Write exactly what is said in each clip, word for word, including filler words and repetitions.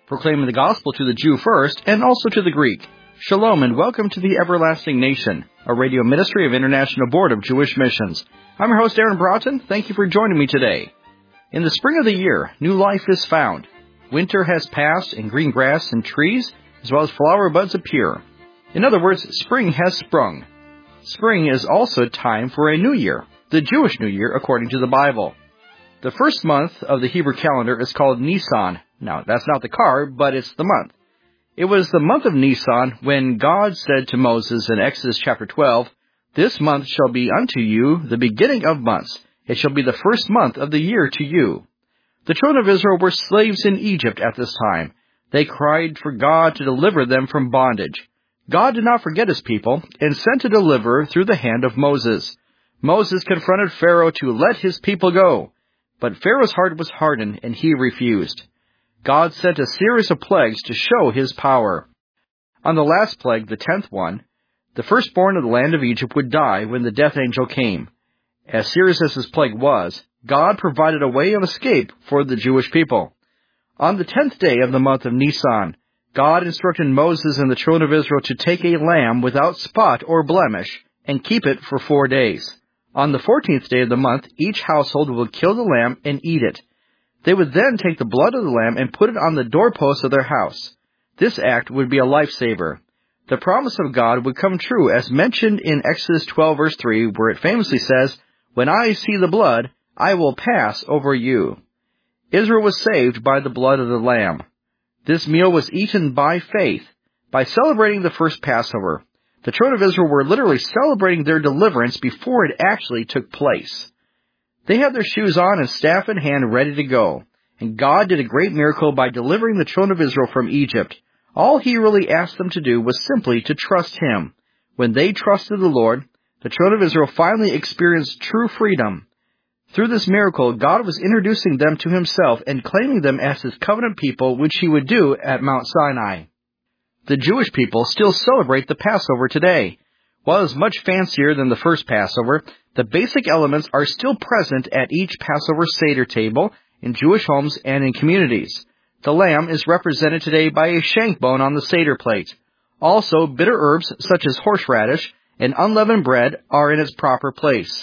proclaiming the gospel to the Jew first and also to the Greek. Shalom and welcome to the Everlasting Nation, a radio ministry of International Board of Jewish Missions. I'm your host, Aaron Broughton. Thank you for joining me today. In the spring of the year, new life is found. Winter has passed and green grass and trees, as well as flower buds appear. In other words, spring has sprung. Spring is also time for a new year, the Jewish New Year according to the Bible. The first month of the Hebrew calendar is called Nisan. Now, that's not the car, but it's the month. It was the month of Nisan when God said to Moses in Exodus chapter twelve, "This month shall be unto you the beginning of months. It shall be the first month of the year to you." The children of Israel were slaves in Egypt at this time. They cried for God to deliver them from bondage. God did not forget his people and sent a deliverer through the hand of Moses. Moses confronted Pharaoh to let his people go, but Pharaoh's heart was hardened and he refused. God sent a series of plagues to show his power. On the last plague, the tenth one, the firstborn of the land of Egypt would die when the death angel came. As serious as this plague was, God provided a way of escape for the Jewish people. On the tenth day of the month of Nisan, God instructed Moses and the children of Israel to take a lamb without spot or blemish and keep it for four days. On the fourteenth day of the month, each household would kill the lamb and eat it. They would then take the blood of the lamb and put it on the doorposts of their house. This act would be a lifesaver. The promise of God would come true as mentioned in Exodus twelve verse three, where it famously says, "When I see the blood, I will pass over you." Israel was saved by the blood of the lamb. This meal was eaten by faith. By celebrating the first Passover, the children of Israel were literally celebrating their deliverance before it actually took place. They had their shoes on and staff in hand ready to go. And God did a great miracle by delivering the children of Israel from Egypt. All he really asked them to do was simply to trust him. When they trusted the Lord, the children of Israel finally experienced true freedom. Through this miracle, God was introducing them to himself and claiming them as his covenant people, which he would do at Mount Sinai. The Jewish people still celebrate the Passover today. While it is much fancier than the first Passover, the basic elements are still present at each Passover Seder table in Jewish homes and in communities. The lamb is represented today by a shank bone on the Seder plate. Also, bitter herbs such as horseradish and unleavened bread are in its proper place.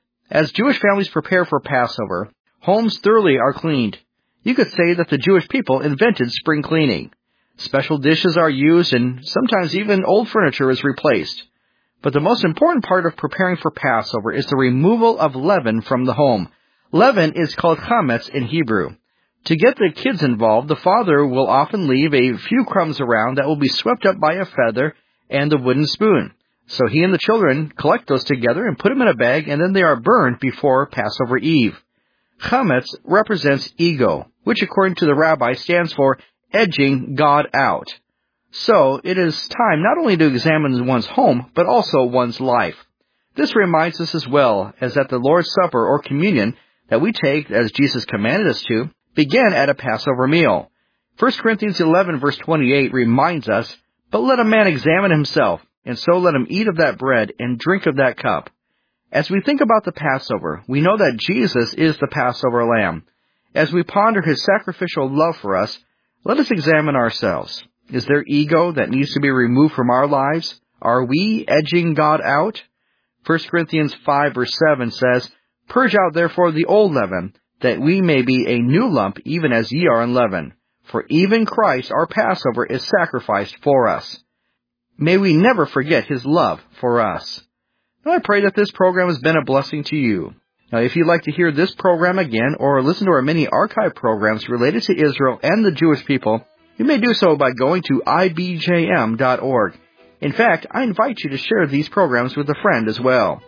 As Jewish families prepare for Passover, homes thoroughly are cleaned. You could say that the Jewish people invented spring cleaning. Special dishes are used and sometimes even old furniture is replaced. But the most important part of preparing for Passover is the removal of leaven from the home. Leaven is called chametz in Hebrew. To get the kids involved, the father will often leave a few crumbs around that will be swept up by a feather and the wooden spoon. So he and the children collect those together and put them in a bag, and then they are burned before Passover Eve. Chametz represents ego, which according to the rabbi stands for edging God out. So, it is time not only to examine one's home, but also one's life. This reminds us as well as that the Lord's Supper or communion that we take, as Jesus commanded us to, began at a Passover meal. First Corinthians eleven verse twenty-eight reminds us, "But let a man examine himself, and so let him eat of that bread and drink of that cup." As we think about the Passover, we know that Jesus is the Passover lamb. As we ponder his sacrificial love for us, let us examine ourselves. Is there ego that needs to be removed from our lives? Are we edging God out? First Corinthians five verse seven says, "Purge out therefore the old leaven, that we may be a new lump, even as ye are unleavened. For even Christ our Passover is sacrificed for us." May we never forget his love for us. Now I pray that this program has been a blessing to you. Now if you'd like to hear this program again or listen to our many archive programs related to Israel and the Jewish people, you may do so by going to I B J M dot org. In fact, I invite you to share these programs with a friend as well.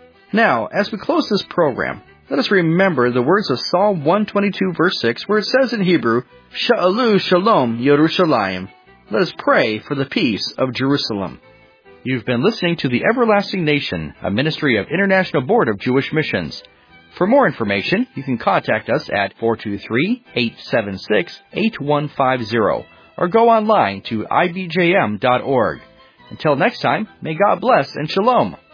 Now, as we close this program, let us remember the words of Psalm one twenty-two verse six, where it says in Hebrew, "Sha'alu Shalom Yerushalayim." Let us pray for the peace of Jerusalem. You've been listening to the Everlasting Nation, a ministry of International Board of Jewish Missions. For more information, you can contact us at four two three, eight seven six, eight one five zero or go online to I B J M dot org. Until next time, may God bless and shalom.